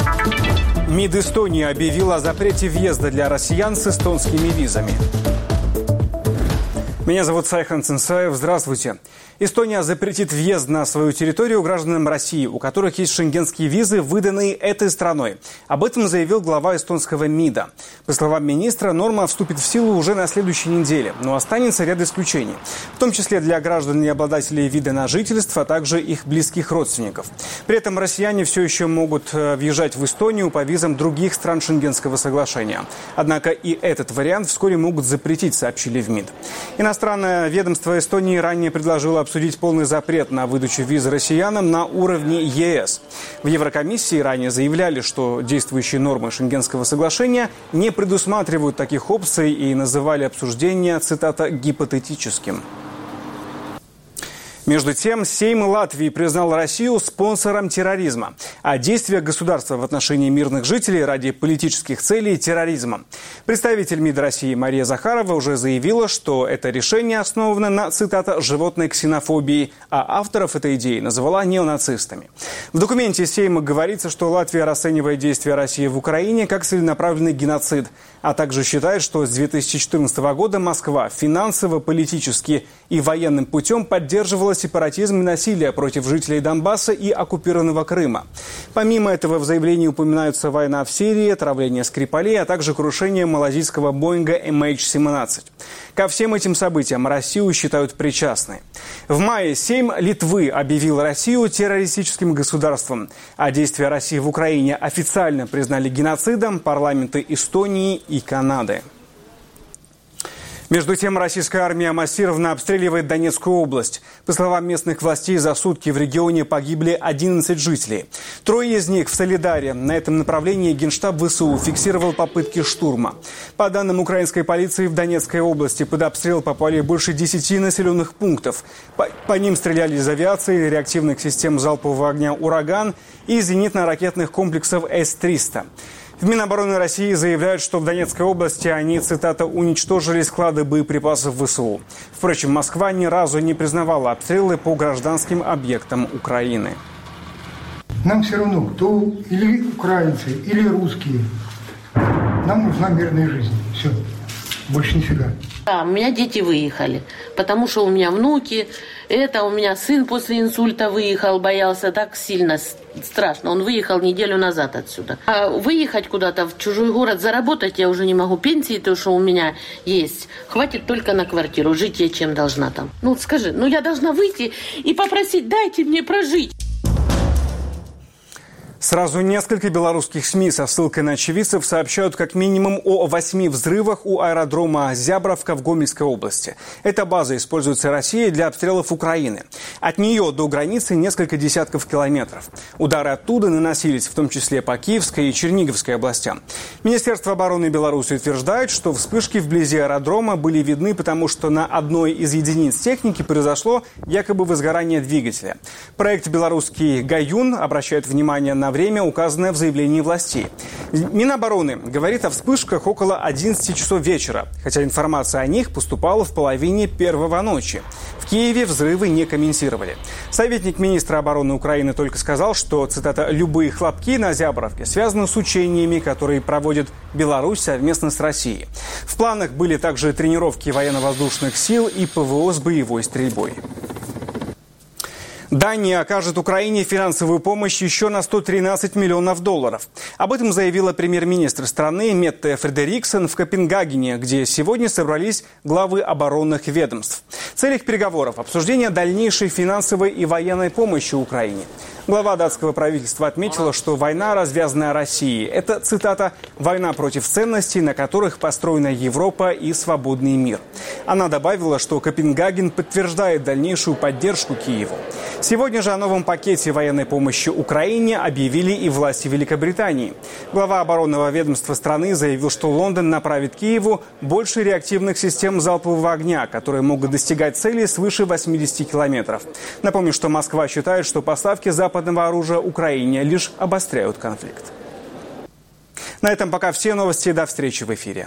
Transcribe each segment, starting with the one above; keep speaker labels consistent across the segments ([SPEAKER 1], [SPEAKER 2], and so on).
[SPEAKER 1] МИД Эстонии объявил о запрете въезда для россиян с эстонскими визами. Меня зовут Сайхан Цинсаев. Здравствуйте. Эстония запретит въезд на свою территорию гражданам России, у которых есть шенгенские визы, выданные этой страной. Об этом заявил глава эстонского МИДа. По словам министра, норма вступит в силу уже на следующей неделе, но останется ряд исключений, в том числе для граждан и обладателей вида на жительство, а также их близких родственников. При этом россияне все еще могут въезжать в Эстонию по визам других стран Шенгенского соглашения. Однако и этот вариант вскоре могут запретить, сообщили в МИД. Иностранное ведомство Эстонии ранее предложило обсудить полный запрет на выдачу виз россиянам на уровне ЕС. В Еврокомиссии ранее заявляли, что действующие нормы Шенгенского соглашения не предусматривают таких опций и называли обсуждение, цитата, гипотетическим. Между тем, Сейм Латвии признал Россию спонсором терроризма, а действия государства в отношении мирных жителей ради политических целей – терроризмом. Представитель МИД России Мария Захарова уже заявила, что это решение основано на, цитата, «животной ксенофобии», а авторов этой идеи назвала неонацистами. В документе Сейма говорится, что Латвия расценивает действия России в Украине как целенаправленный геноцид, а также считает, что с 2014 года Москва финансово, политически и военным путем поддерживала сепаратизм и насилие против жителей Донбасса и оккупированного Крыма. Помимо этого в заявлении упоминаются война в Сирии, отравление Скрипалей, а также крушение малазийского Боинга MH17. Ко всем этим событиям Россию считают причастной. В мае Сейм Литвы объявил Россию террористическим государством, а действия России в Украине официально признали геноцидом парламенты Эстонии и Канады. Между тем, российская армия массированно обстреливает Донецкую область. По словам местных властей, за сутки в регионе погибли 11 жителей. 3 из них в Солидаре. На этом направлении Генштаб ВСУ фиксировал попытки штурма. По данным украинской полиции, в Донецкой области под обстрел попали больше 10 населенных пунктов. По ним стреляли из авиации, реактивных систем залпового огня «Ураган» и зенитно-ракетных комплексов С-300. В Минобороны России заявляют, что в Донецкой области они, цитата, «уничтожили склады боеприпасов ВСУ». Впрочем, Москва ни разу не признавала обстрелы по гражданским объектам Украины.
[SPEAKER 2] Нам все равно, кто или украинцы, или русские. Нам нужна мирная жизнь. Все. Больше нифига.
[SPEAKER 3] Да, у меня дети выехали, потому что у меня внуки. У меня сын после инсульта выехал, боялся так сильно, страшно. Он выехал неделю назад отсюда. А выехать куда-то в чужой город, заработать я уже не могу. Пенсии, то, что у меня есть, хватит только на квартиру. Жить я чем должна там? Ну, скажи, я должна выйти и попросить, дайте мне прожить.
[SPEAKER 1] Сразу несколько белорусских СМИ со ссылкой на очевидцев сообщают как минимум о 8 взрывах у аэродрома Зябровка в Гомельской области. Эта база используется Россией для обстрелов Украины. От нее до границы несколько десятков километров. Удары оттуда наносились в том числе по Киевской и Черниговской областям. Министерство обороны Беларуси утверждает, что вспышки вблизи аэродрома были видны, потому что на одной из единиц техники произошло якобы возгорание двигателя. Проект белорусский «Гаюн» обращает внимание на время, указанное в заявлении властей. Минобороны говорит о вспышках около 11 часов вечера, хотя информация о них поступала в половине 1 ночи. В Киеве взрывы не комментировали. Советник министра обороны Украины только сказал, что, цитата, «любые хлопки на Зябровке связаны с учениями, которые проводит Беларусь совместно с Россией». В планах были также тренировки военно-воздушных сил и ПВО с боевой стрельбой. Дания окажет Украине финансовую помощь еще на $113 миллионов. Об этом заявила премьер-министр страны Метте Фредериксен в Копенгагене, где сегодня собрались главы оборонных ведомств. Цель их переговоров – обсуждение дальнейшей финансовой и военной помощи Украине. Глава датского правительства отметила, что война, развязанная Россией, это, цитата, «война против ценностей, на которых построена Европа и свободный мир». Она добавила, что Копенгаген подтверждает дальнейшую поддержку Киеву. Сегодня же о новом пакете военной помощи Украине объявили и власти Великобритании. Глава оборонного ведомства страны заявил, что Лондон направит Киеву больше реактивных систем залпового огня, которые могут достигать цели свыше 80 километров. Напомню, что Москва считает, что поставки западного оружия Украине лишь обостряют конфликт. На этом пока все новости. До встречи в эфире.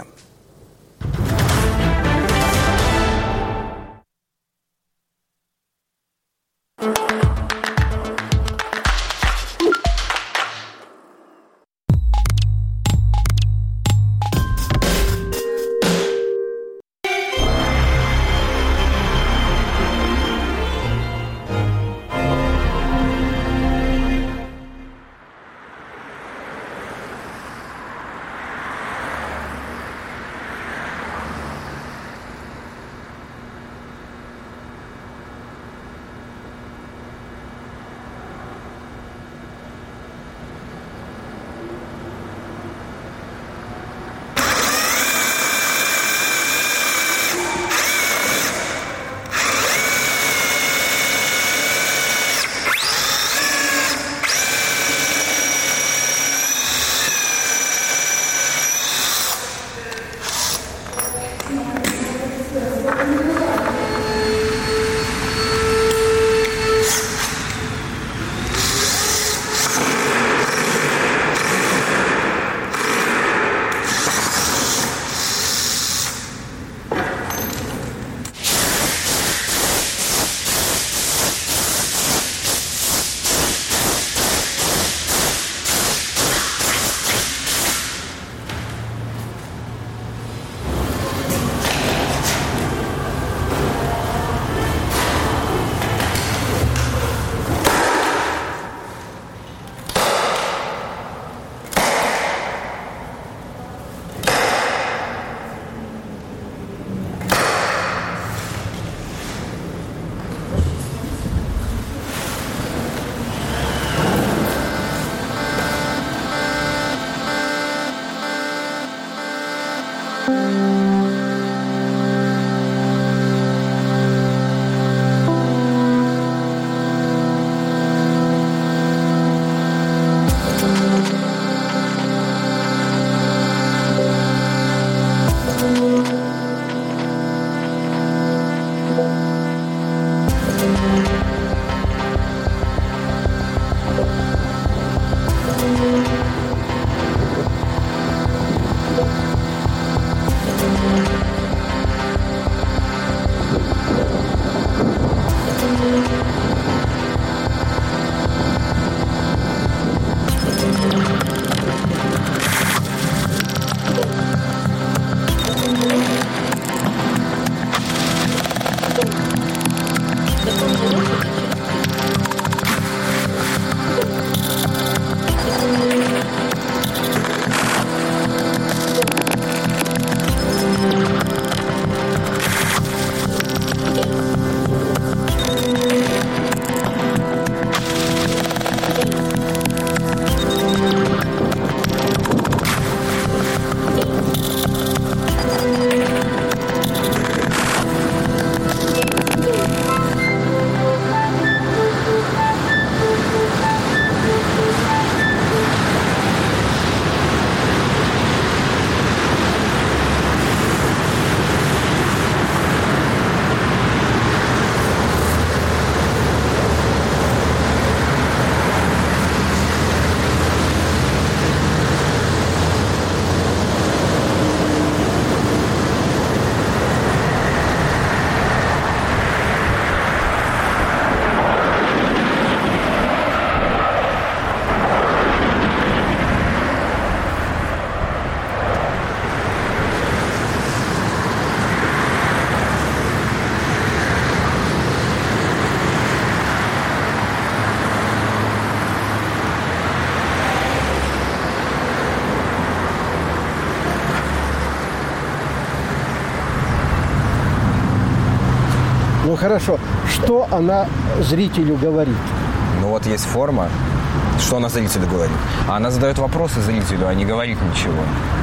[SPEAKER 4] Хорошо. Что она зрителю говорит?
[SPEAKER 5] Ну вот есть форма, что она зрителю говорит. А она задает вопросы зрителю, а не говорит ничего.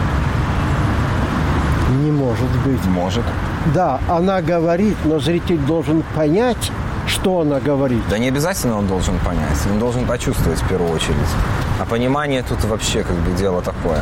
[SPEAKER 4] Не может быть.
[SPEAKER 5] Может.
[SPEAKER 4] Да, она говорит, но зритель должен понять, что она говорит.
[SPEAKER 5] Да не обязательно он должен понять. Он должен почувствовать в первую очередь. А понимание тут вообще как бы дело такое.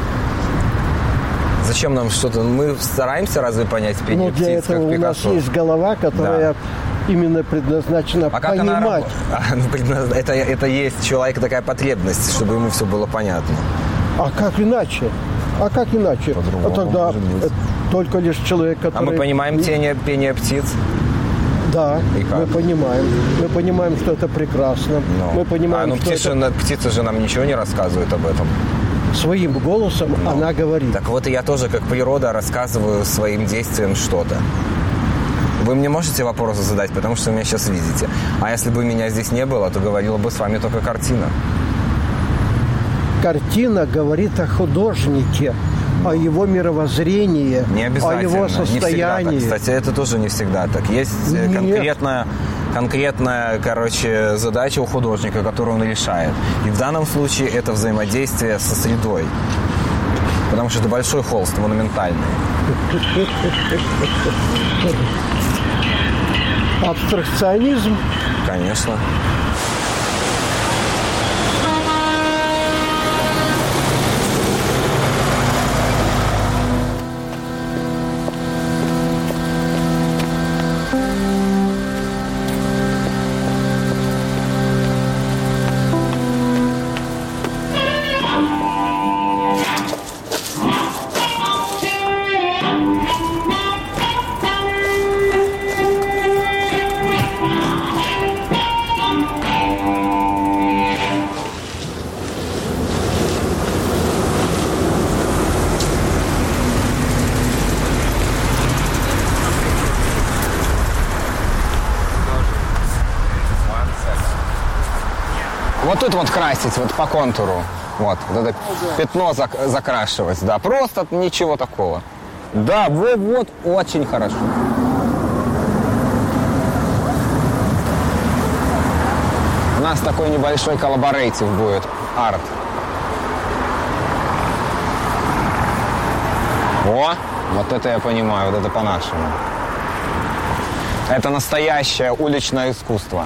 [SPEAKER 5] Зачем нам что-то... Мы стараемся разве понять пение
[SPEAKER 4] Ну, для
[SPEAKER 5] птиц, как
[SPEAKER 4] этого у нас
[SPEAKER 5] Пикассо?
[SPEAKER 4] есть голова, которая именно предназначена
[SPEAKER 5] А как
[SPEAKER 4] понимать.
[SPEAKER 5] это есть человека такая потребность, чтобы ему все было понятно.
[SPEAKER 4] А как иначе?
[SPEAKER 5] По-другому
[SPEAKER 4] А тогда
[SPEAKER 5] может быть.
[SPEAKER 4] только лишь человек, который...
[SPEAKER 5] А мы понимаем пение птиц?
[SPEAKER 4] Да,
[SPEAKER 5] И как?
[SPEAKER 4] мы понимаем. Мы понимаем, что это прекрасно. Мы понимаем, что
[SPEAKER 5] птица же нам ничего не рассказывает об этом.
[SPEAKER 4] своим голосом она говорит.
[SPEAKER 5] Так вот и я тоже, как природа, рассказываю своим действием что-то. Вы мне можете вопросы задать, потому что вы меня сейчас видите. А если бы меня здесь не было, то говорила бы с вами только картина.
[SPEAKER 4] Картина говорит о художнике, о его мировоззрении,
[SPEAKER 5] Не обязательно.
[SPEAKER 4] о его
[SPEAKER 5] Не всегда
[SPEAKER 4] состоянии.
[SPEAKER 5] так. Кстати, это тоже не всегда так. Есть конкретная, задача у художника, которую он решает. И в данном случае это взаимодействие со средой. Потому что это большой холст, монументальный.
[SPEAKER 4] Абстракционизм.
[SPEAKER 5] Конечно. Вот тут вот красить, вот по контуру. Вот это пятно закрашивать. Да, просто ничего такого. Да, вот, очень хорошо. У нас такой небольшой коллаборейтив будет, арт. О, вот это я понимаю, вот это по-нашему. Это настоящее уличное искусство.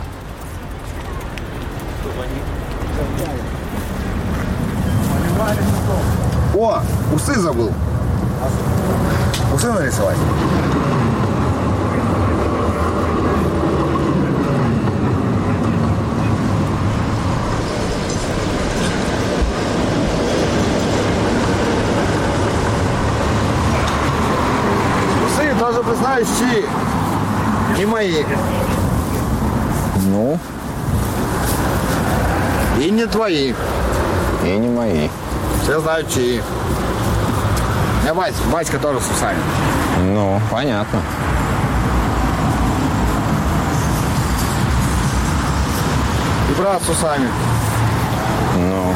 [SPEAKER 6] О, усы забыл. Усы нарисовать. Усы, даже признаюсь, чьи. Не мои.
[SPEAKER 5] Ну?
[SPEAKER 6] И не твои.
[SPEAKER 5] И не мои.
[SPEAKER 6] Все знают, чьи. У меня батька тоже с усами.
[SPEAKER 5] Ну, понятно.
[SPEAKER 6] И брат с усами.
[SPEAKER 5] Ну,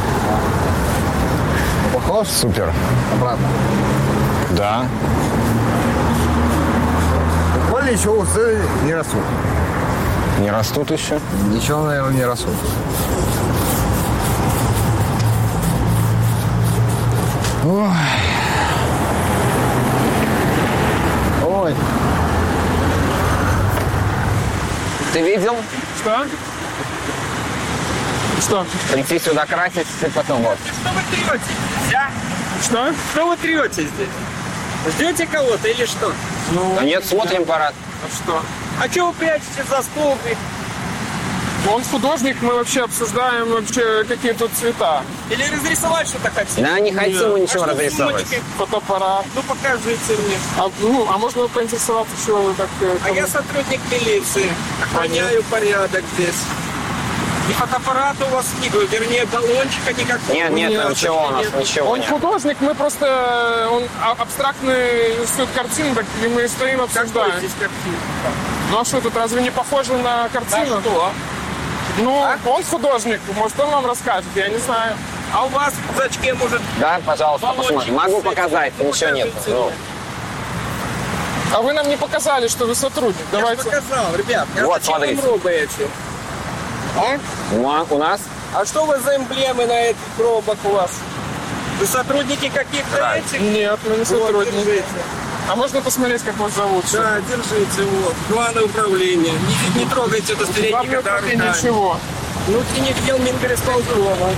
[SPEAKER 6] Похож?
[SPEAKER 5] супер.
[SPEAKER 6] Обратно.
[SPEAKER 5] Да.
[SPEAKER 6] Более еще усы не растут.
[SPEAKER 5] Не растут еще?
[SPEAKER 6] Ничего, наверное, не растут.
[SPEAKER 5] Ой.
[SPEAKER 6] Ой.
[SPEAKER 5] Ты видел?
[SPEAKER 7] Что? Что?
[SPEAKER 5] Прийти сюда красить и потом вот.
[SPEAKER 7] Что вы третесь? А? Что? Что вы третесь здесь? Ждете кого-то или что?
[SPEAKER 5] Да нет, смотрим парад.
[SPEAKER 7] А что? А что вы прячете за столбик? Он художник, мы вообще обсуждаем вообще какие тут цвета. Или разрисовать что-то хотите?
[SPEAKER 5] Да, не хотим мы ничего
[SPEAKER 7] А что с
[SPEAKER 5] разрисовать.
[SPEAKER 7] сумочкой? Фотоаппарат. Ну покажите мне. А можно поинтересоваться, чего вы так...
[SPEAKER 8] А я сотрудник милиции. Охраняю порядок здесь. И фотоаппарата у вас нет, вернее, баллончика никакого.
[SPEAKER 5] Нет, ничего у нас, ничего
[SPEAKER 7] Он
[SPEAKER 5] нет.
[SPEAKER 7] художник, мы просто... Он абстрактный рисует картину, так и мы стоим обсуждаем.
[SPEAKER 8] Какой здесь картина?
[SPEAKER 7] Ну а что, тут разве не похоже на картину?
[SPEAKER 8] Да что?
[SPEAKER 7] Ну, он художник, может, он вам расскажет, я не знаю.
[SPEAKER 8] А у вас в зачке, может...
[SPEAKER 5] Да, пожалуйста,
[SPEAKER 8] Баллончик
[SPEAKER 5] посмотрим. Могу
[SPEAKER 8] с этим.
[SPEAKER 5] показать, ничего нет.
[SPEAKER 8] Покажите.
[SPEAKER 5] Ну.
[SPEAKER 7] А вы нам не показали, что вы сотрудник. Давайте.
[SPEAKER 8] Я показал, ребят.
[SPEAKER 5] Вот, смотрите. У нас?
[SPEAKER 8] А что у вас за эмблемы на этих пробок у вас? Вы сотрудники каких-то этих?
[SPEAKER 7] Нет, мы не сотрудники.
[SPEAKER 8] Вот, держите.
[SPEAKER 7] А можно посмотреть, как вас зовут?
[SPEAKER 8] Да, держите, вот. Главное управление. Не трогайте удостоверение, когда руками.
[SPEAKER 7] Ничего.
[SPEAKER 8] Внутренних дел Мингорисполкома.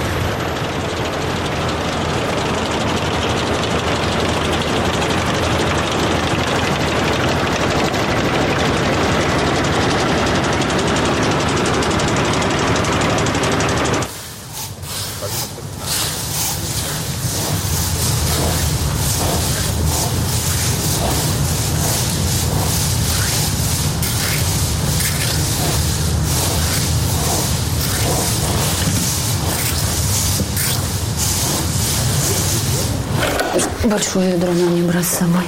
[SPEAKER 9] Большое ведро нам не брать с собой.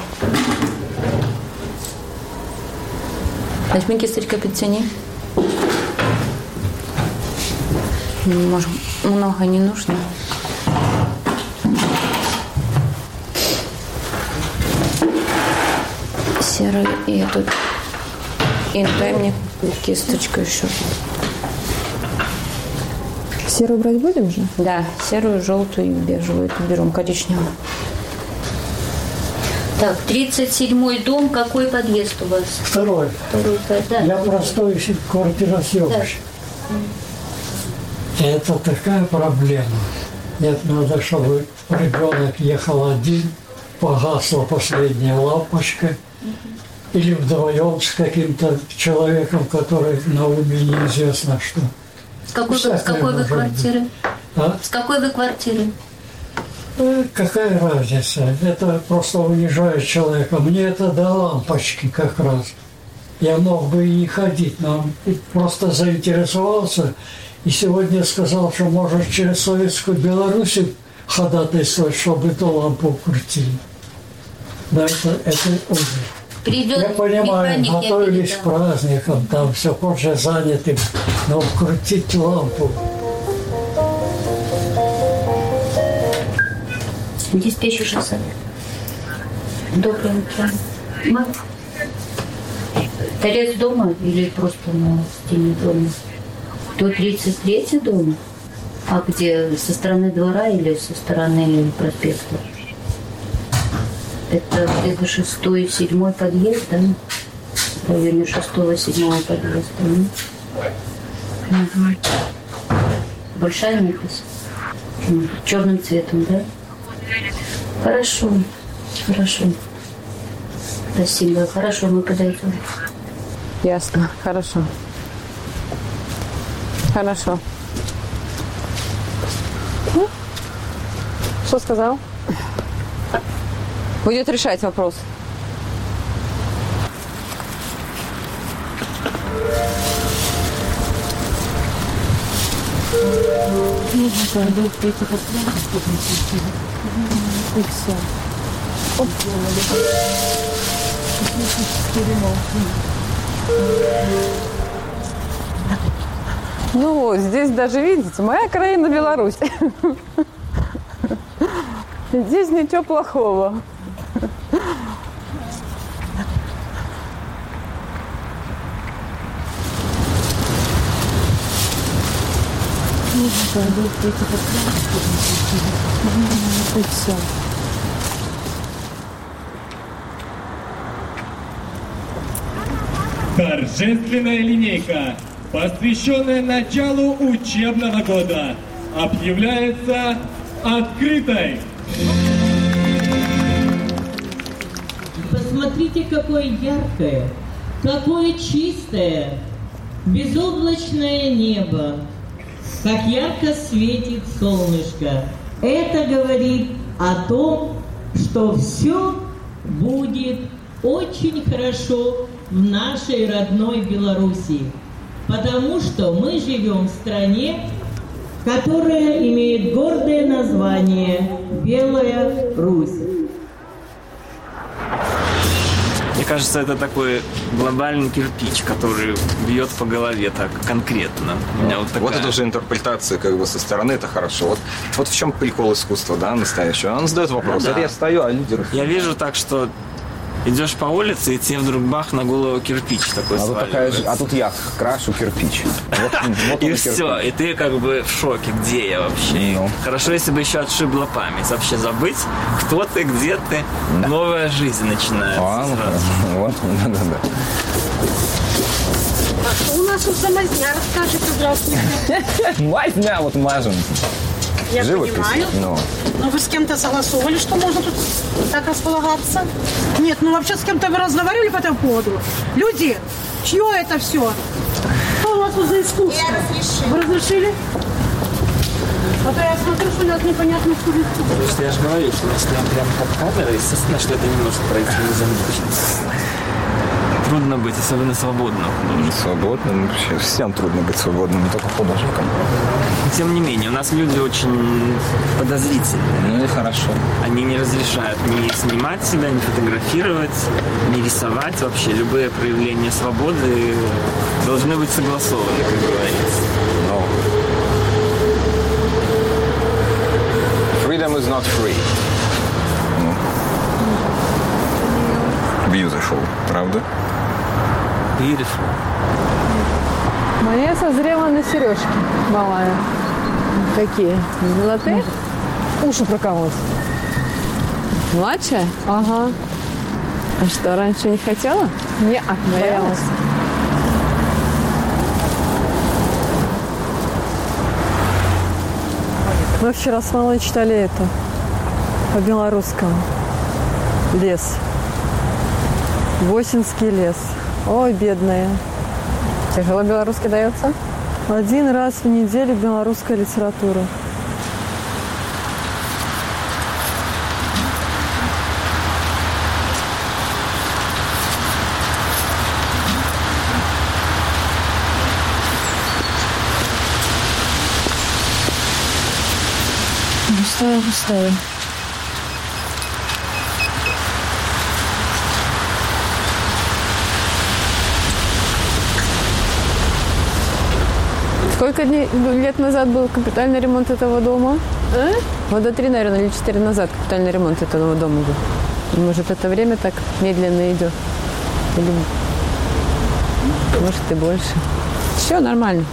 [SPEAKER 9] Возьми кисточка подтяни. Может, много не нужно. Серый и этот. И дай мне кисточку еще.
[SPEAKER 10] Серую брать будем же?
[SPEAKER 9] Да, серую, желтую и бежевую. Это берем коричневую. Так, 37-й дом, какой подъезд у вас?
[SPEAKER 2] Второй.
[SPEAKER 9] Да.
[SPEAKER 2] Я простой квартиросъемщик.
[SPEAKER 9] Да.
[SPEAKER 2] Это такая проблема. Нет, надо, чтобы ребенок ехал один, погасла последняя лампочка, или вдвоем с каким-то человеком, который на уме неизвестно что.
[SPEAKER 9] С какой вы квартиры?
[SPEAKER 2] А?
[SPEAKER 9] С какой вы квартиры?
[SPEAKER 2] Какая разница? Это просто унижает человека. Мне это до лампочки как раз. Я мог бы и не ходить, но просто заинтересовался. И сегодня сказал, что может через Советскую Беларусь ходатайствовать, чтобы эту лампу крутили. Да, это ужас.
[SPEAKER 9] Придет
[SPEAKER 2] я понимаю,
[SPEAKER 9] механик,
[SPEAKER 2] готовились к праздникам, там все позже заняты, но крутить лампу.
[SPEAKER 9] Диспетчер 600. Доброе утро. Торец дома или просто на стене дома? 133 дом? А где? Со стороны двора или со стороны проспекта? Это где-то 6-й и 7-й подъезд, да? В районе 6-го и 7-го подъезда. Угу. Большая надпись? Черным цветом, да? Хорошо. Спасибо. Хорошо, мы подойдем.
[SPEAKER 10] Ясно. Хорошо. Что сказал? Будет решать вопрос. И все. Ну вот, здесь даже, видите, моя краина Беларусь. Здесь ничего плохого. И все.
[SPEAKER 11] Торжественная линейка, посвященная началу учебного года, объявляется открытой.
[SPEAKER 12] Посмотрите, какое яркое, какое чистое, безоблачное небо, как ярко светит солнышко. Это говорит о том, что все будет очень хорошо в нашей родной Белоруссии, потому что мы живем в стране, которая имеет гордое название «Белая Русь».
[SPEAKER 13] Мне кажется, это такой глобальный кирпич, который бьет по голове так конкретно. У меня
[SPEAKER 5] вот это уже интерпретация как бы со стороны, это хорошо. Вот в чем прикол искусства, да, настоящего. Он задает вопрос.
[SPEAKER 13] Ну, да.
[SPEAKER 5] Это я стою, а лидер...
[SPEAKER 13] Я вижу так, что идешь по улице, и тебе вдруг бах на голову кирпич такой сваливается.
[SPEAKER 5] А тут я крашу кирпич. Вот
[SPEAKER 13] и все, и ты как бы в шоке, где я вообще. Хорошо, если бы еще отшибла память. Вообще забыть, кто ты, где ты. Да. Новая жизнь начинается сразу.
[SPEAKER 5] Вот, да.
[SPEAKER 14] А что у нас тут за мазня? Расскажите, здравствуйте.
[SPEAKER 5] Мазня, вот мажем.
[SPEAKER 14] Я понимаю. Но вы с кем-то согласовывали, что можно тут так располагаться? Нет, ну вообще с кем-то вы разговаривали по этому поводу? Люди, чье это все? Что у вас тут за искусство? Я разрешила. Вы разрешили? А то я смотрю, что у нас непонятно, что ли.
[SPEAKER 13] Потому что я же говорю, что если я прям под камерой, естественно, что это не может пройти незамеченным. Трудно быть, особенно свободным художником.
[SPEAKER 5] Свободным? Вообще всем трудно быть свободным, не только художником.
[SPEAKER 13] Тем не менее, у нас люди очень подозрительные.
[SPEAKER 5] Ну и хорошо.
[SPEAKER 13] Они не разрешают ни снимать себя, ни фотографировать, ни рисовать вообще. Любые проявления свободы должны быть согласованы, как говорится.
[SPEAKER 5] No. Freedom is not free. Beautiful, правда?
[SPEAKER 13] Beautiful.
[SPEAKER 10] Моя созрела на сережке малая. Какие? Золотые? Уши прокололись. Младшая? Ага. А что, раньше не хотела? Не-а, боялась. Мы вчера с малой читали это по-белорусскому. Лес. Восинский лес. Ой, бедная. Тяжело белорусский дается? 1 раз в неделю белорусская литература. Густая. Сколько лет назад был капитальный ремонт этого дома? Года 3, наверное, или 4 назад капитальный ремонт этого дома был. Может, это время так медленно идет? Или может и больше. Все нормально.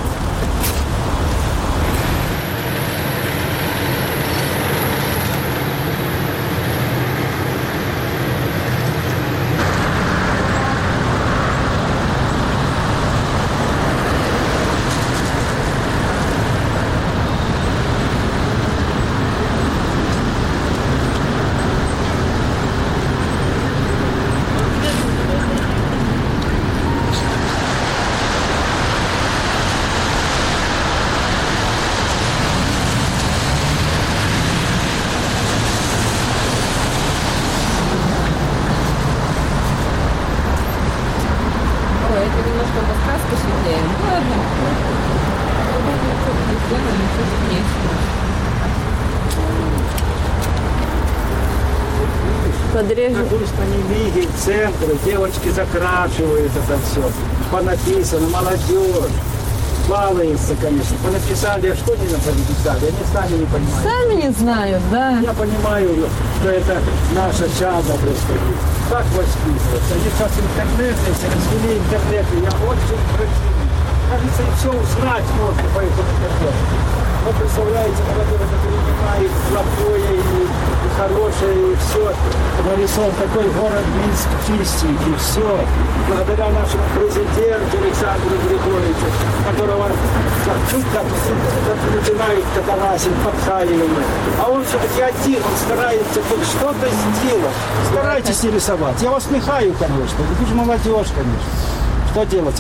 [SPEAKER 10] Подрежу.
[SPEAKER 15] Что не видит центр, девочки закрашивают это все. Понаписано, молодежь. Балуется, конечно. Понаписали, а что не написали? Они сами не понимают.
[SPEAKER 10] Сами не знают, да.
[SPEAKER 15] Я понимаю, что это наша чадо происходит. Как воспитываться? Они сейчас интернет, если развели интернет, я очень противный. Кажется, и все узнать можно по этому интернету. Вы представляете, молодежь принимает плохое и хорошее, и все. Нарисован такой город Минск чистый, и все. Благодаря нашему президенту Александру Григорьевичу, которого чуть как начинает катавасить, подхаливать. А он все-таки один, он старается хоть что-то сделать. Старайтесь не рисовать. Я вас смехаю, конечно. Вы же молодежь, конечно. Что делать?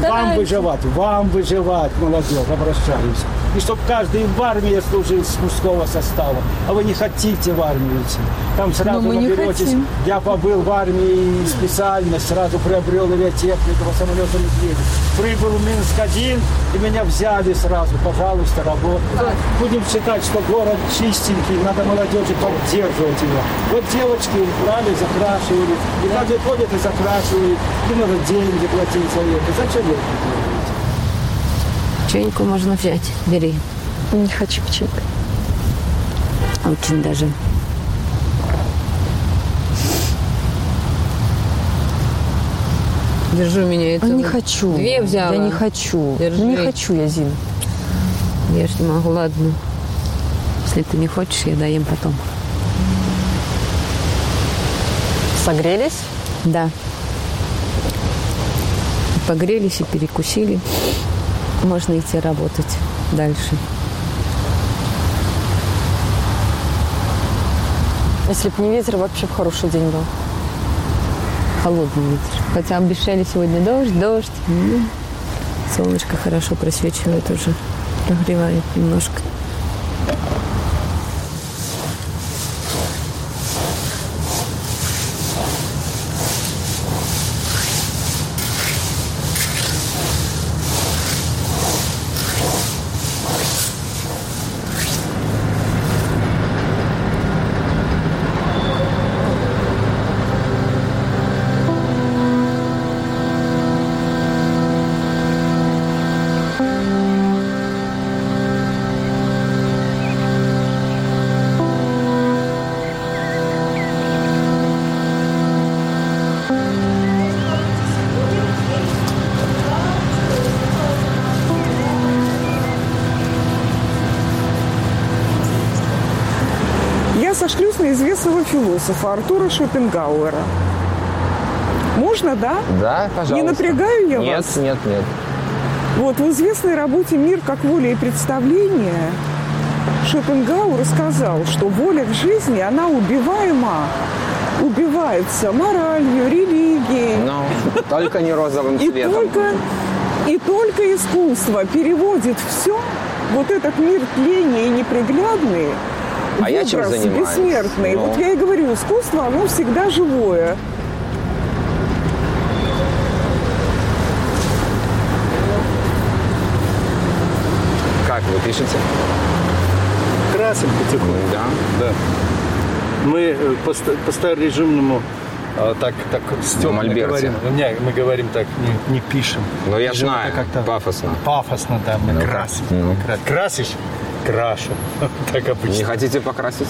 [SPEAKER 15] Вам выживать, молодежь, обращаюсь. И чтобы каждый в армии служил с мужского состава. А вы не хотите в армию идти. Там сразу наберетесь. Я побыл в армии специально, сразу приобрел авиатехнику, самолета «Медведь». Прибыл в Минск-1, и меня взяли сразу. Пожалуйста, работай. Будем считать, что город чистенький, надо молодежи поддерживать его. Вот девочки брали, закрашивали. И каждый ходит и закрашивает. И надо деньги платить за это. Зачем это делать?
[SPEAKER 9] Печеньку можно взять. Бери.
[SPEAKER 10] Не хочу печеньку.
[SPEAKER 9] Очень даже.
[SPEAKER 10] Держи меня. Это
[SPEAKER 16] не хочу.
[SPEAKER 10] 2 взяла.
[SPEAKER 16] Я не хочу.
[SPEAKER 10] Держи.
[SPEAKER 16] Не хочу я, Зина.
[SPEAKER 10] Я ж не могу, ладно. Если ты не хочешь, я доем потом.
[SPEAKER 16] Согрелись?
[SPEAKER 10] Да. Погрелись и перекусили. Можно идти работать дальше.
[SPEAKER 16] Если бы не ветер, вообще бы хороший день был.
[SPEAKER 10] Холодный ветер. Хотя обещали сегодня дождь. Солнышко хорошо просвечивает уже. Прогревает немножко.
[SPEAKER 17] Сошлюсь на известного философа Артура Шопенгауэра. Можно, да?
[SPEAKER 5] Да, пожалуйста.
[SPEAKER 17] Не напрягаю я
[SPEAKER 5] нет,
[SPEAKER 17] вас?
[SPEAKER 5] Нет.
[SPEAKER 17] Вот в известной работе «Мир как воля и представление» Шопенгауэр сказал, что воля к жизни, она убиваема. Убивается моралью, религией.
[SPEAKER 5] Но только не розовым цветом.
[SPEAKER 17] И только искусство переводит все, вот этот мир тления и неприглядный,
[SPEAKER 5] а я чем занимаюсь?
[SPEAKER 17] Бессмертный. Вот я и говорю, искусство, оно всегда живое.
[SPEAKER 5] Как вы пишете?
[SPEAKER 18] Красим потихоньку.
[SPEAKER 5] Да.
[SPEAKER 18] Мы по старорежимному так стёмно говорим. Мы говорим так, не пишем.
[SPEAKER 5] Но я знаю, пафосно.
[SPEAKER 18] Пафосно, да, мы красим. Красишь? Крашу. Так обычно.
[SPEAKER 5] Не хотите покрасить?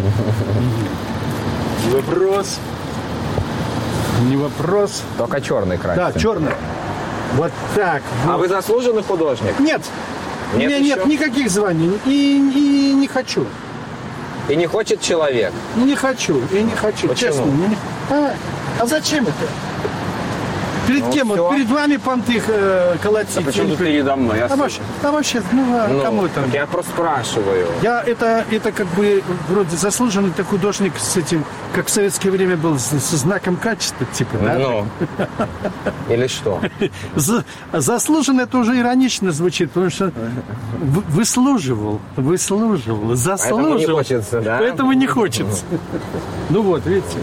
[SPEAKER 18] Вопрос. Не вопрос.
[SPEAKER 5] Только черный красить.
[SPEAKER 18] Да, черный. Вот так.
[SPEAKER 5] А вы заслуженный художник?
[SPEAKER 18] Нет. У меня нет никаких званий. И не хочу.
[SPEAKER 5] И не хочет человек?
[SPEAKER 18] Не хочу. И не хочу.
[SPEAKER 5] Почему?
[SPEAKER 18] Честно. А зачем это? Перед кем? Вот перед вами понты колотить.
[SPEAKER 5] А почему тут передо мной?
[SPEAKER 18] Вообще, кому это?
[SPEAKER 5] Я просто спрашиваю.
[SPEAKER 18] Это как бы вроде заслуженный-то художник с этим, как в советское время был, со знаком качества, типа, да?
[SPEAKER 5] Ну, или что?
[SPEAKER 18] Заслуженно это уже иронично звучит, потому что выслуживал, заслуживал.
[SPEAKER 5] Поэтому не хочется, да?
[SPEAKER 18] Поэтому не хочется. Ну вот, видите.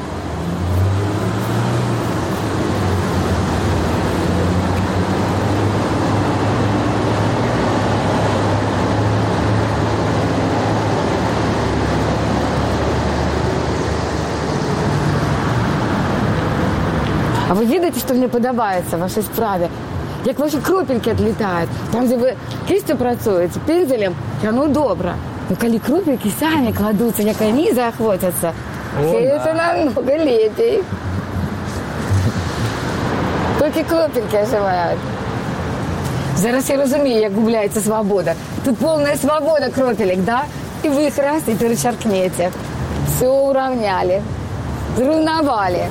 [SPEAKER 19] А ви відаєте, що мені подобається в вашій справі? Як ваші крупинки відлітають. Там, де ви кистю працюєте, пензелем, воно добре. Но коли крупинки самі кладуться, як вони захватяться, це намного лепей. Тільки крупинки оживають. Зараз я розумію, як губляється свобода. Тут повна свобода крупинок, да? І ви їх раз і перечеркнете. Все уравняли. Зруйнували.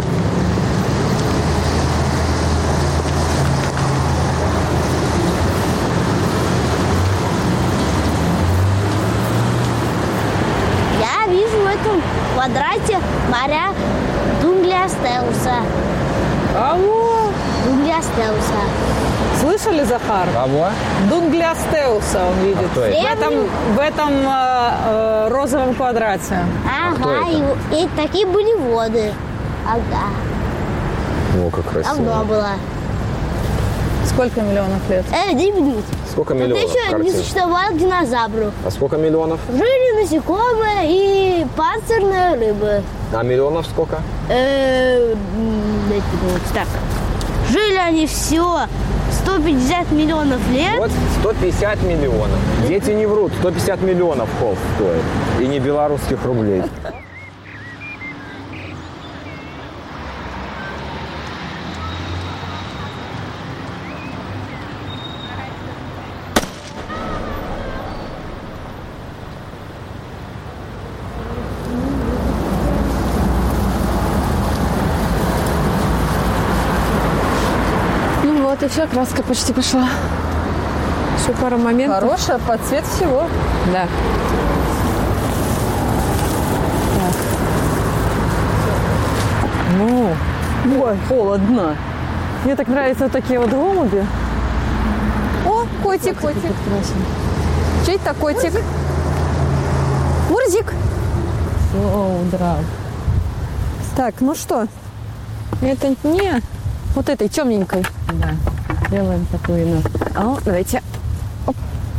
[SPEAKER 20] В квадрате моря Дуглиостеуса.
[SPEAKER 16] Кого?
[SPEAKER 20] Дуглиостеуса.
[SPEAKER 16] Слышали, Захар?
[SPEAKER 5] Кого?
[SPEAKER 16] Дуглиостеуса он видит. В этом розовом квадрате.
[SPEAKER 20] Ага, и такие были воды. Ага.
[SPEAKER 5] О, как красиво.
[SPEAKER 20] Давно было.
[SPEAKER 16] Сколько миллионов лет?
[SPEAKER 20] 9 минут.
[SPEAKER 5] Сколько миллионов
[SPEAKER 20] еще
[SPEAKER 5] картин?
[SPEAKER 20] не существовало динозавров.
[SPEAKER 5] А сколько миллионов?
[SPEAKER 20] Жили насекомые и панцирные рыбы.
[SPEAKER 5] А миллионов сколько?
[SPEAKER 20] Так. Жили они все 150 миллионов лет.
[SPEAKER 5] Вот 150 миллионов. Дети не врут. 150 миллионов холст стоит. И не белорусских рублей.
[SPEAKER 10] все, краска почти пошла. Еще пару моментов.
[SPEAKER 16] Хорошая, под цвет всего.
[SPEAKER 10] Да. Так. Ну, ой, холодно. Мне так нравятся вот такие вот голуби.
[SPEAKER 16] О, котик.
[SPEAKER 10] Котик.
[SPEAKER 16] Чей это котик? Мурзик.
[SPEAKER 10] О, драк.
[SPEAKER 16] Так, ну что?
[SPEAKER 10] Это не вот этой темненькой.
[SPEAKER 16] Да.
[SPEAKER 10] Делаем такую, ну. А, давайте. Оп.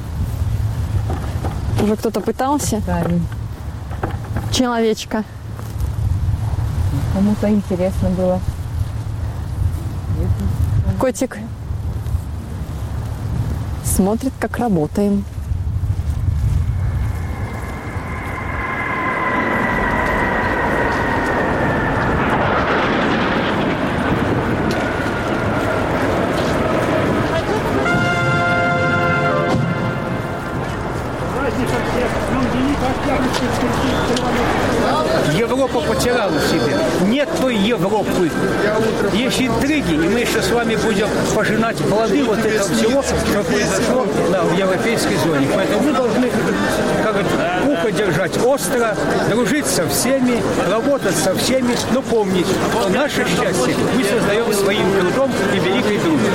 [SPEAKER 10] Уже кто-то пытался.
[SPEAKER 16] Правильно.
[SPEAKER 10] Человечка.
[SPEAKER 16] Кому-то интересно было.
[SPEAKER 10] Котик. Смотрит, как работаем.
[SPEAKER 15] Европа потеряла себя. Нет той Европы. Есть интриги, и мы еще с вами будем пожинать плоды вот этого всего, что произошло в европейской зоне. Поэтому мы должны, как говорят, ухо держать остро, дружить со всеми, работать со всеми, но помнить, что наше счастье мы создаем своим трудом и великой дружбой.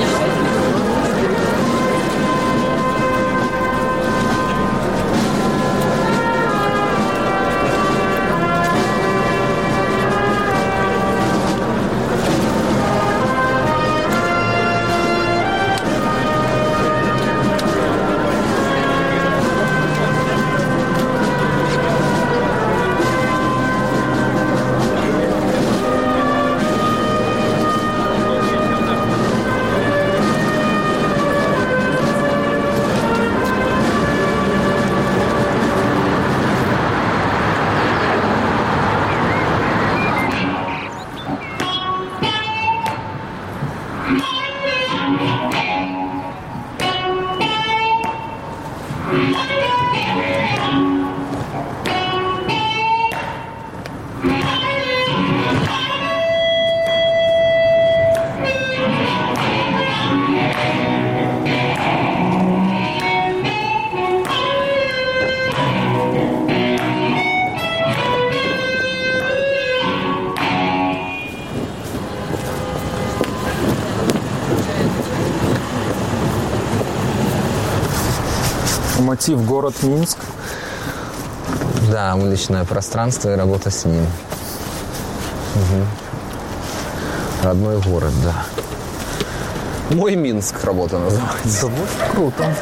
[SPEAKER 5] Мотив город Минск. Да, уличное пространство и работа с ним. Угу. Родной город, да. Мой Минск работа называется.
[SPEAKER 6] Вот круто.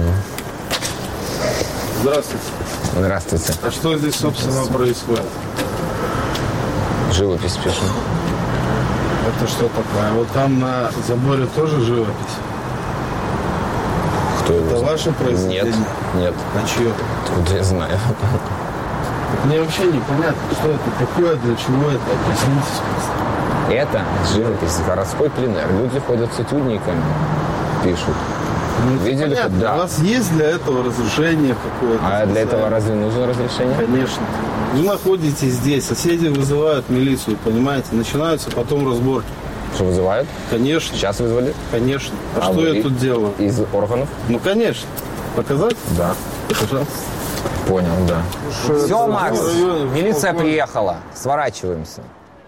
[SPEAKER 6] Здравствуйте.
[SPEAKER 5] Здравствуйте.
[SPEAKER 6] А что здесь, собственно, происходит?
[SPEAKER 5] Живопись пишем.
[SPEAKER 6] Это что такое? Вот там на заборе тоже живопись? Это ваше произведение?
[SPEAKER 5] Нет, нет.
[SPEAKER 6] А чье?
[SPEAKER 5] Откуда я знаю?
[SPEAKER 6] Мне вообще непонятно, что это такое, для чего это. Объяснитесь просто.
[SPEAKER 5] Это живопись, городской пленэр. Люди ходят с этюдниками, пишут.
[SPEAKER 6] Ну,
[SPEAKER 5] видели? Да.
[SPEAKER 6] У вас есть для этого разрешение какое-то?
[SPEAKER 5] А для этого разве нужно разрешение?
[SPEAKER 6] Конечно. Вы находитесь здесь, соседи вызывают милицию, понимаете? Начинаются потом разборки.
[SPEAKER 5] Что, вызывают?
[SPEAKER 6] Конечно.
[SPEAKER 5] Сейчас вызвали?
[SPEAKER 6] Конечно. А что я тут делаю?
[SPEAKER 5] Из органов?
[SPEAKER 6] Ну, конечно. Показать?
[SPEAKER 5] Да.
[SPEAKER 6] Пожалуйста.
[SPEAKER 5] Понял, да. Все, Макс, милиция приехала. Сворачиваемся.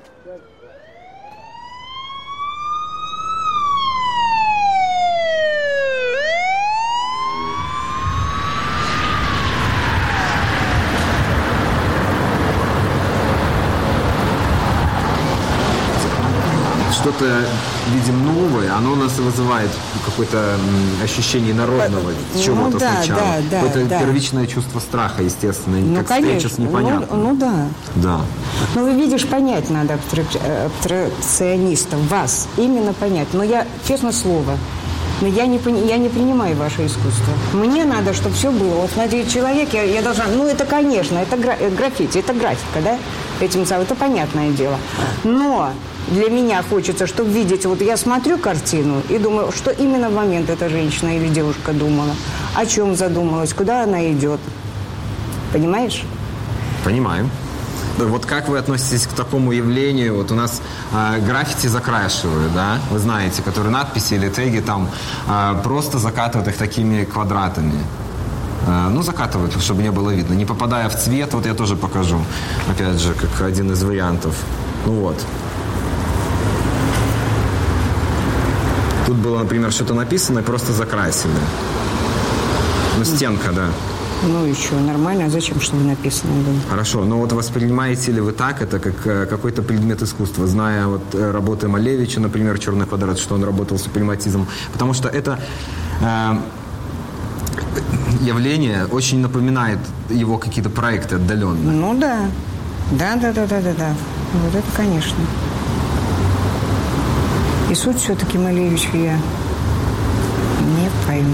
[SPEAKER 21] Что-то видим новое, оно у нас вызывает какое-то ощущение народного чего-то сначала. Какое-то первичное чувство страха, естественно, как встреча с непонятным.
[SPEAKER 22] Ну да.
[SPEAKER 21] Да.
[SPEAKER 22] Но вы видишь, понять надо абстракционистов, вас, именно понять. Но я, честное слово, я не принимаю ваше искусство. Мне надо, чтобы все было. Вот на 9 человек я должна... Ну, это, конечно, это граффити, это графика, да? Этим самым, это понятное дело. Но для меня хочется, чтобы видеть... Вот я смотрю картину и думаю, что именно в момент эта женщина или девушка думала. О чем задумалась, куда она идет. Понимаешь?
[SPEAKER 21] Понимаем. Вот как вы относитесь к такому явлению? Вот у нас граффити закрашивают, да, вы знаете, которые надписи или теги там просто закатывают их такими квадратами. Ну, закатывают, чтобы не было видно. Не попадая в цвет, вот я тоже покажу. Опять же, как один из вариантов. Ну вот. Тут было, например, что-то написано и просто закрасили. Ну, стенка, да.
[SPEAKER 22] Ну, еще нормально. А зачем, чтобы написано было?
[SPEAKER 21] Хорошо. Но вот воспринимаете ли вы так это, как какой-то предмет искусства? Зная вот работы Малевича, например, «Черный квадрат», что он работал с супрематизмом. Потому что это явление очень напоминает его какие-то проекты отдаленные.
[SPEAKER 22] Ну, да. Да. Вот это, конечно. И суть все-таки Малевича я не пойму.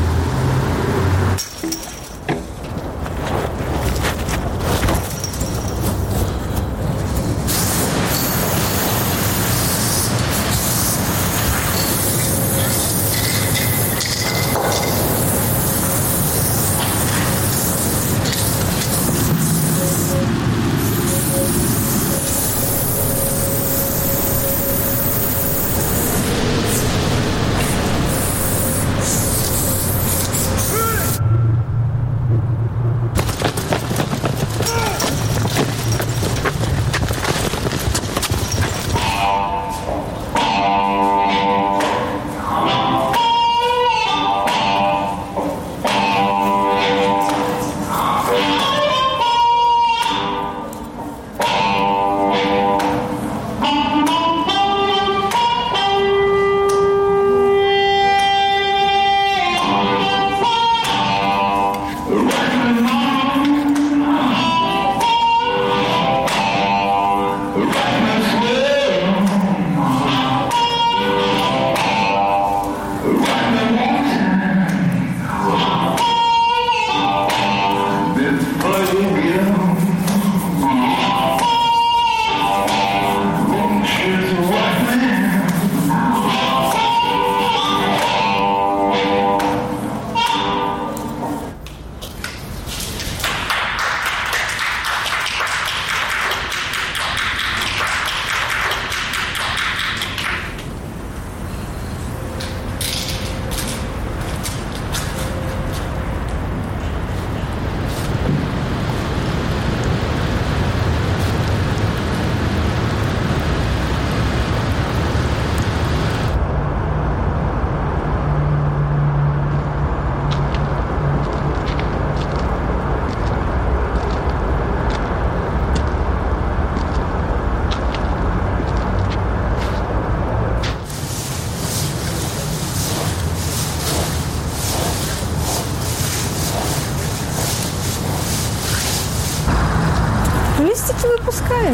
[SPEAKER 10] Листики выпускает.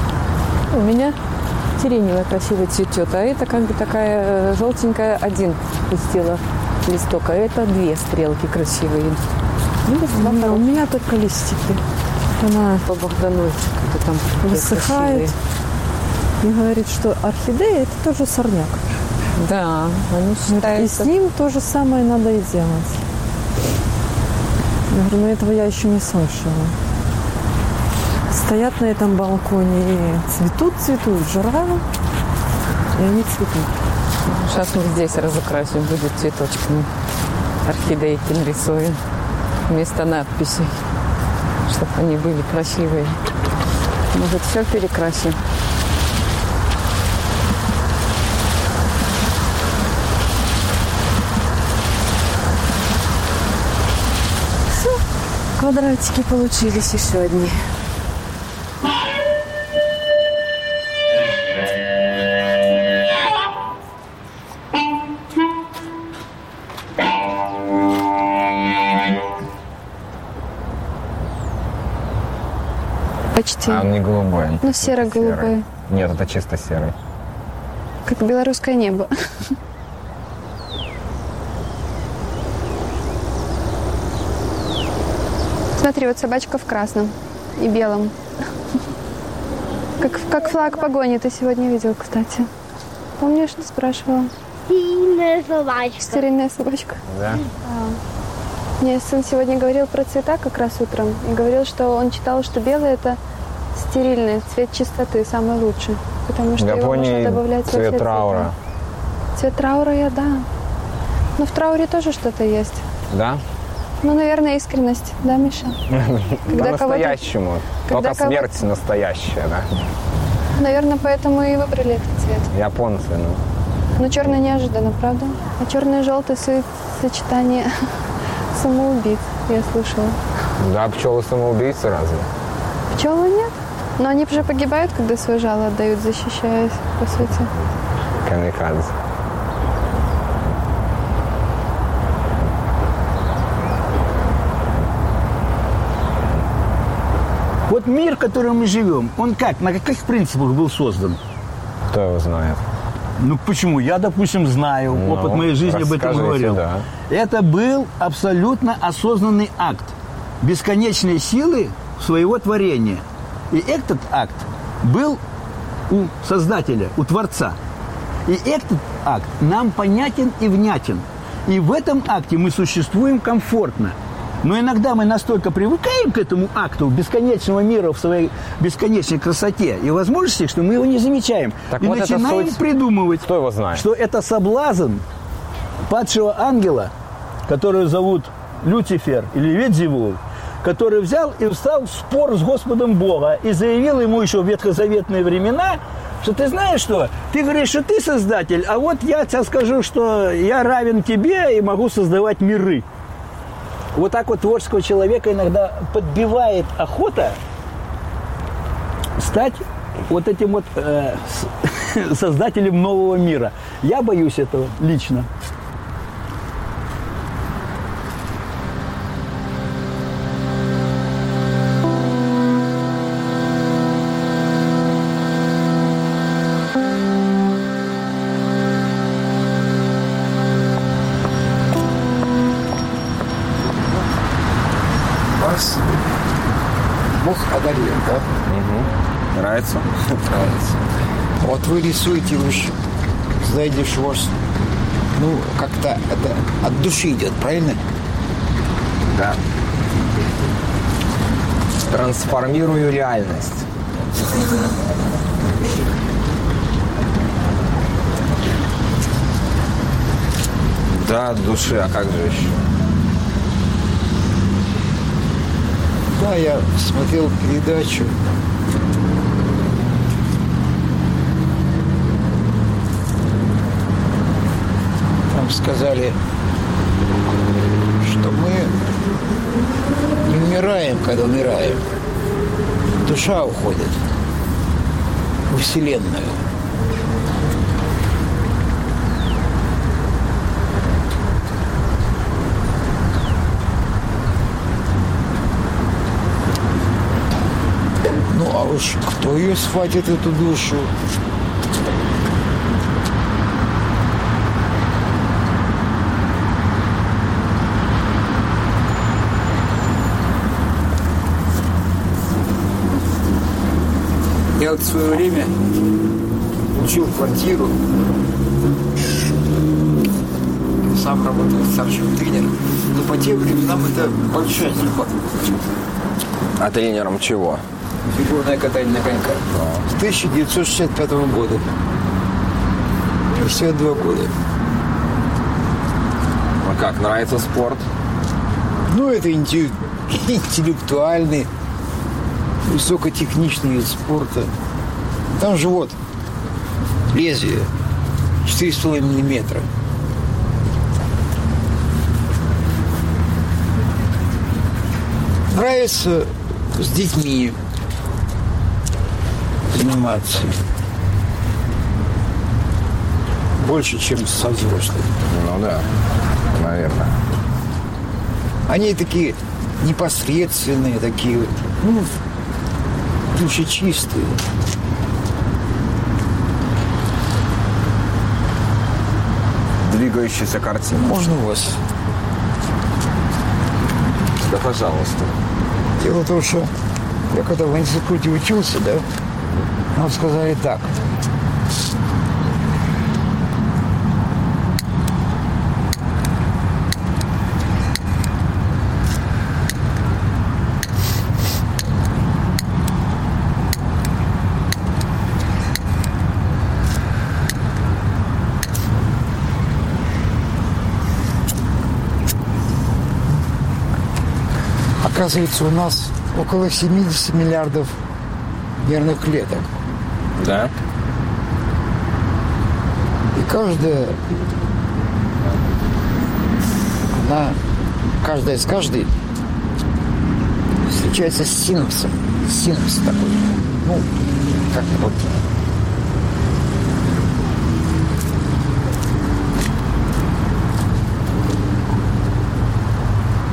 [SPEAKER 10] У меня сиреневая красиво цветет, а это как бы такая желтенькая один пустила листок, а это две стрелки красивые. У меня только листики. Она по Богдановичу как-то там высыхает. И говорит, что орхидея это тоже сорняк. Да, они считают. И с ним то же самое надо и делать. Я говорю, ну этого я еще не слышала. Стоят на этом балконе и цветут, жара, и они цветут. Сейчас мы здесь разукрасим, будет цветочками. Орхидейки нарисуем вместо надписей, чтобы они были красивые. Может, все перекрасим. Все, квадратики получились еще одни.
[SPEAKER 5] Почти. А он не голубой.
[SPEAKER 1] Ну, серо-голубой.
[SPEAKER 5] Нет, это чисто серый.
[SPEAKER 1] Как белорусское небо. Смотри, вот собачка в красном и белом. Как флаг погони ты сегодня видел, кстати. Помнишь, что спрашивала?
[SPEAKER 20] Старинная собачка.
[SPEAKER 1] Старинная собачка.
[SPEAKER 5] Да.
[SPEAKER 1] Мне сын сегодня говорил про цвета как раз утром. И говорил, что он читал, что белый – это стерильный, цвет чистоты самый лучший. Потому что
[SPEAKER 5] в Японии
[SPEAKER 1] его можно добавлять во все
[SPEAKER 5] цвет траура.
[SPEAKER 1] Цвет траура, да. Но в трауре тоже что-то есть.
[SPEAKER 5] Да?
[SPEAKER 1] Ну, наверное, искренность, да, Миша?
[SPEAKER 5] По-настоящему. Только смерть настоящая, да?
[SPEAKER 1] Наверное, поэтому и выбрали этот цвет.
[SPEAKER 5] Японцы, ну.
[SPEAKER 1] Но черный неожиданно, правда? А черный и желтый сочетание самоубийц, я слышала.
[SPEAKER 5] Да, пчелы самоубийцы разве?
[SPEAKER 1] Пчелы нет. Но они же погибают, когда свой жало отдают, защищаясь, по сути.
[SPEAKER 5] Камикадзе.
[SPEAKER 3] Вот мир, в котором мы живем, он как, на каких принципах был создан?
[SPEAKER 5] Кто его знает?
[SPEAKER 3] Ну почему? Я, допустим, знаю, опыт моей жизни об этом говорил.
[SPEAKER 5] Да.
[SPEAKER 3] Это был абсолютно осознанный акт бесконечной силы своего творения. И этот акт был у Создателя, у Творца. И этот акт нам понятен и внятен. И в этом акте мы существуем комфортно. Но иногда мы настолько привыкаем к этому акту бесконечного мира в своей бесконечной красоте и возможностях, что мы его не замечаем. Так и вот начинаем придумывать,
[SPEAKER 5] кто его знает,
[SPEAKER 3] что это соблазн падшего ангела, которого зовут Люцифер или Вельзевул, который взял и встал в спор с Господом Бога и заявил ему еще в ветхозаветные времена, что ты знаешь что, ты говоришь, что ты создатель, а вот я тебе скажу, что я равен тебе и могу создавать миры. Вот так вот творческого человека иногда подбивает охота стать вот этим вот создателем нового мира. Я боюсь этого лично.
[SPEAKER 4] Бог одарил, да?
[SPEAKER 5] Угу. Нравится?
[SPEAKER 4] Нравится. Вот вы рисуете, вы знаете, что у вас, ну, как-то это от души идет, правильно?
[SPEAKER 5] Да. Трансформирую реальность. Да, от души, а как же еще?
[SPEAKER 4] Да, я смотрел передачу. Там сказали, что мы не умираем, когда умираем. Душа уходит в Вселенную. А уж кто ее схватит, эту душу? Я вот в свое время получил квартиру. Сам работал старшим тренером. Но по тем временам это большая судьба.
[SPEAKER 5] А тренером чего?
[SPEAKER 4] Фигурное катание на коньках. С 1965 года. 52 года.
[SPEAKER 5] А как, нравится спорт?
[SPEAKER 4] Ну, это интеллектуальный, высокотехничный вид спорта. Там же вот лезвие 4,5 миллиметра. Нравится с детьми заниматься больше, чем со взрослыми.
[SPEAKER 5] Ну да, наверное.
[SPEAKER 4] Они такие непосредственные, такие вот, ну, душечистые.
[SPEAKER 5] Двигающаяся картина.
[SPEAKER 4] Можно у вас?
[SPEAKER 5] Да, пожалуйста.
[SPEAKER 4] Дело в том, что я когда в институте учился, да, нам сказали так. Оказывается, у нас около 70 миллиардов нервных клеток.
[SPEAKER 5] Да.
[SPEAKER 4] И каждая с каждой встречается с синапсом. Синапс такой. Ну, как вот